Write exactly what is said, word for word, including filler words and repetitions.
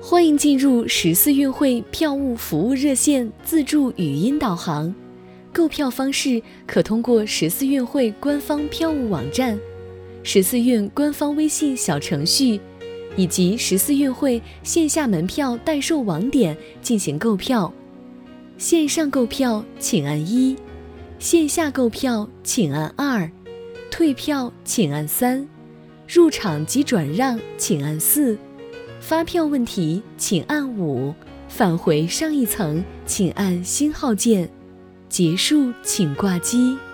欢迎进入十四运会票务服务热线自助语音导航。购票方式可通过十四运会官方票务网站、十四运官方微信小程序以及十四运会线下门票代售网点进行购票。线上购票请按一，线下购票请按二，退票请按三，入场及转让请按四，发票问题请按五，返回上一层请按星号键，结束请挂机。